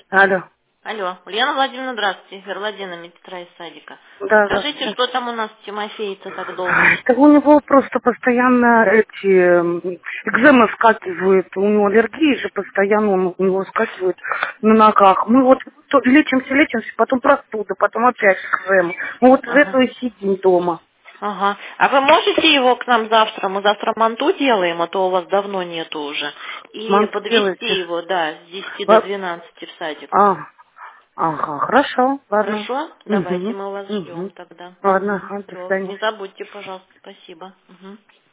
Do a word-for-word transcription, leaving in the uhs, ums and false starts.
Алло. Алло, Ульяна Владимировна, здравствуйте. Владимир, медсестра из садика. Да, Скажите, здравствуйте. что там у нас с Тимофеем-то так долго? Так у него просто постоянно эти м, экземы скакивают, у него аллергии же постоянно он- у него скакивают на ногах. Мы вот то лечимся, лечимся, потом простуда, потом опять экземы. Мы вот из Ага. этого и сидим дома. Ага. А вы можете его к нам завтра? Мы завтра манту делаем, а то у вас давно нету уже. И Манту подвести делаете? его, да, с десяти до Во- двенадцати в садик. А, ага, хорошо, ладно. Хорошо? Давайте Угу, мы вас ждем угу. тогда. Ладно, Угу. ага, до Все. свидания. Не забудьте, пожалуйста. Спасибо. Угу.